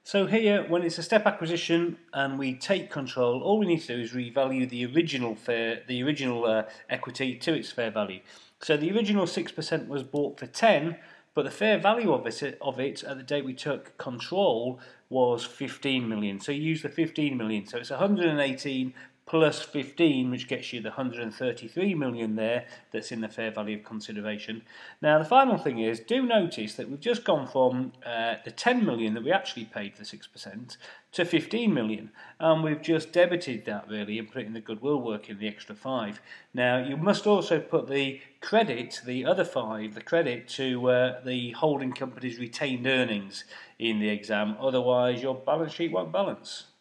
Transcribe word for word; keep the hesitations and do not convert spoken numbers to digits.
So here, when it's a step acquisition and we take control, all we need to do is revalue the original fair, the original uh, equity to its fair value. So the original six percent was bought for ten, but the fair value of it, of it at the date we took control was fifteen million. So you use the fifteen million. So it's one hundred eighteen plus fifteen, which gets you the one hundred thirty-three million there that's in the fair value of consideration. Now the final thing is, do notice that we've just gone from uh, the ten million that we actually paid for six percent to fifteen million, and we've just debited that really and put it in the goodwill work in the extra five. Now you must also put the credit, the other five, the credit to uh, the holding company's retained earnings in the exam, otherwise your balance sheet won't balance.